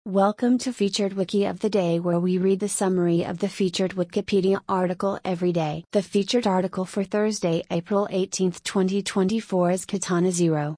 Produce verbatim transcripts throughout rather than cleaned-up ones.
Welcome to Featured Wiki of the Day, where we read the summary of the featured Wikipedia article every day. The featured article for Thursday, April eighteenth, twenty twenty-four is Katana Zero.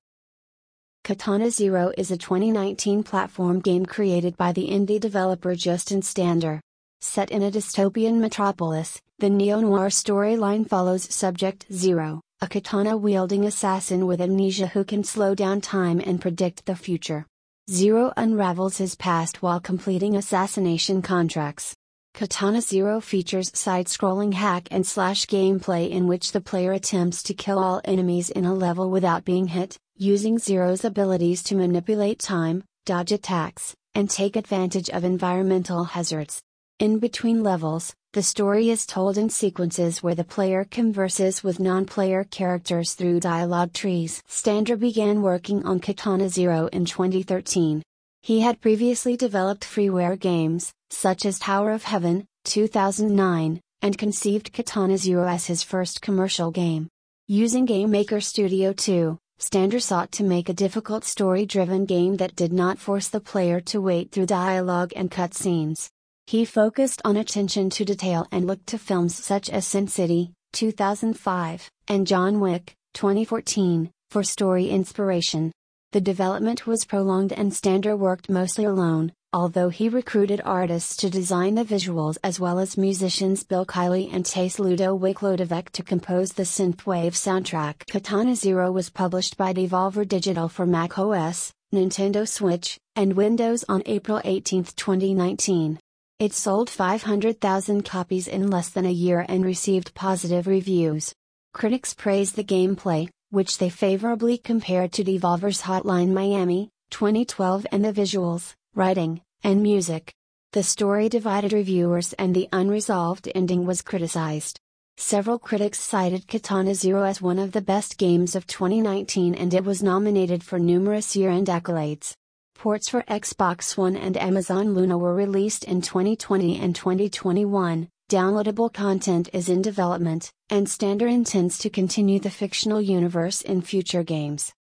Katana Zero is a twenty nineteen platform game created by the indie developer Justin Stander. Set in a dystopian metropolis, the neo-noir storyline follows Subject Zero, a katana-wielding assassin with amnesia who can slow down time and predict the future. Zero unravels his past while completing assassination contracts. Katana Zero features side-scrolling hack-and-slash gameplay in which the player attempts to kill all enemies in a level without being hit, using Zero's abilities to manipulate time, dodge attacks, and take advantage of environmental hazards. In between levels, the story is told in sequences where the player converses with non-player characters through dialogue trees. Stander began working on Katana Zero in twenty thirteen. He had previously developed freeware games, such as Tower of Heaven, two thousand nine, and conceived Katana Zero as his first commercial game. Using GameMaker Studio two, Stander sought to make a difficult story-driven game that did not force the player to wait through dialogue and cutscenes. He focused on attention to detail and looked to films such as Sin City, two thousand five, and John Wick, twenty fourteen, for story inspiration. The development was prolonged and Stander worked mostly alone, although he recruited artists to design the visuals as well as musicians Bill Kiley and Tace Ludovic Lodovec to compose the synthwave soundtrack. Katana Zero was published by Devolver Digital for macOS, Nintendo Switch, and Windows on April eighteenth, twenty nineteen. It sold five hundred thousand copies in less than a year and received positive reviews. Critics praised the gameplay, which they favorably compared to Devolver's Hotline Miami, twenty twelve, and the visuals, writing, and music. The story divided reviewers and the unresolved ending was criticized. Several critics cited Katana Zero as one of the best games of twenty nineteen, and it was nominated for numerous year-end accolades. Ports for Xbox One and Amazon Luna were released in twenty twenty and twenty twenty-one, downloadable content is in development, and Stander intends to continue the fictional universe in future games.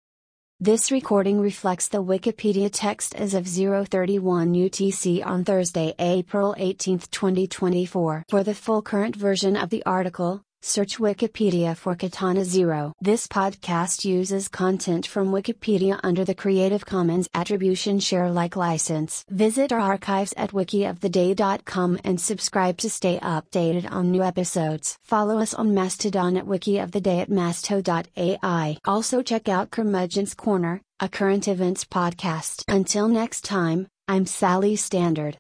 This recording reflects the Wikipedia text as of zero thirty-one U T C on Thursday, April eighteenth, twenty twenty-four. For the full current version of the article, search Wikipedia for Katana Zero. This podcast uses content from Wikipedia under the Creative Commons Attribution Share Alike license. Visit our archives at wiki of the day dot com and subscribe to stay updated on new episodes. Follow us on Mastodon at wiki-of-the-day at masto dot A I. Also check out Curmudgeon's Corner, a current events podcast. Until next time, I'm Sally Standard.